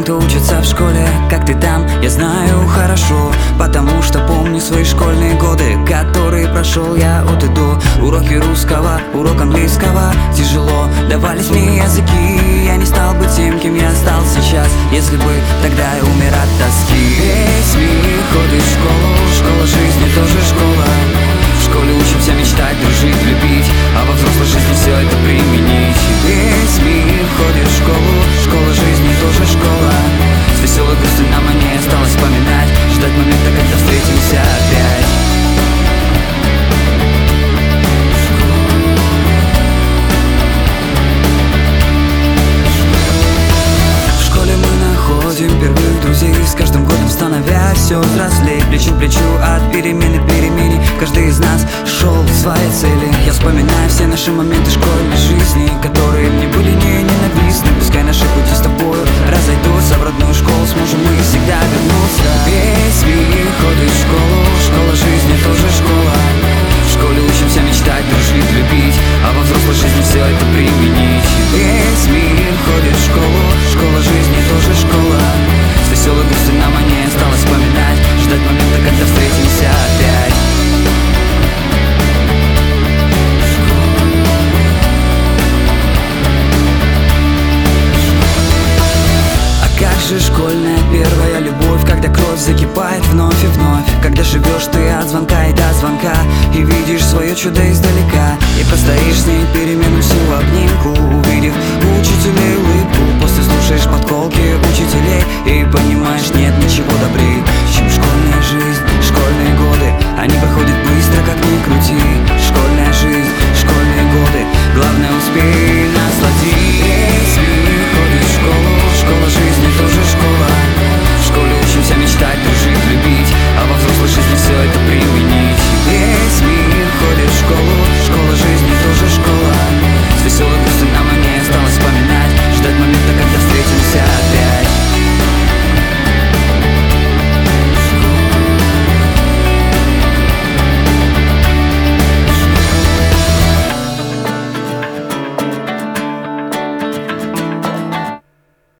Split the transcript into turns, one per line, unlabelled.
кто учится в школе, как ты там, я знаю хорошо, потому что помню свои школьные годы, которые прошел я от и до. Уроки русского, урок английского, тяжело давались мне языки. Я не стал бы тем, кем я стал сейчас, если бы тогда я умер от тоски. Весь мир ходит в школу, школа жизни тоже школа. В школе учимся мечтать, дружить, любить, а во взрослой жизни все это применить. Весь мир ходит в школу, школа жизни тоже школа. С веселой грустью нам о ней осталось вспоминать, ждать момента, когда встретимся опять. Первых друзей, с каждым годом становясь все взрослей. Плечо к плечу от перемены к перемене, каждый из нас шел к своей цели. Я вспоминаю все наши моменты школьной жизни, которые мне были не ненавистны. Пускай наши пути с тобою разойдутся, в родную школу сможем мы всегда вернуться. Весь мир ходит в школу, школа жизни тоже школа. В школе учимся мечтать, дружить, любить, а во взрослой жизни все это применить. Весь мир ходит в школу, школа жизни тоже школа. С веселой грустью нам о ней осталось вспоминать, ждать момента, когда встретимся опять. А как же школьная первая любовь, когда кровь закипает вновь и вновь, когда живешь ты от звонка и до звонка, и видишь свое чудо издалека, и простоишь с ней перемену всю в обнимку, увидев учителей улыбку. После слушаешь подколки учителей и понимаешь, нет ничего добрее